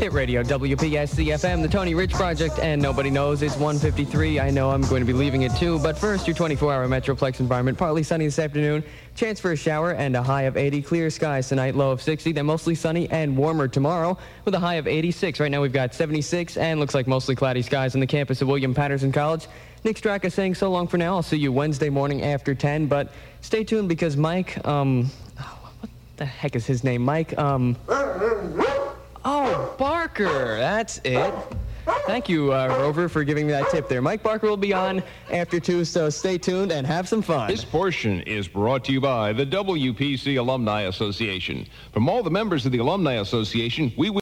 Hit Radio, WPSC-FM, the Tony Rich Project, and nobody knows it's 1:53. I know I'm going to be leaving it too, but first, your 24-hour Metroplex environment. Partly sunny this afternoon, chance for a shower, and a high of 80. Clear skies tonight, low of 60. Then mostly sunny and warmer tomorrow with a high of 86. Right now we've got 76, and looks like mostly cloudy skies on the campus of William Patterson College. Nick Straka saying so long for now. I'll see you Wednesday morning after 10, but stay tuned because Mike, what the heck is his name? Mike, oh, Barker, that's it. Thank you, Rover, for giving me that tip there. Mike Barker will be on after 2, so stay tuned and have some fun. This portion is brought to you by the WPC Alumni Association. From all the members of the Alumni Association, we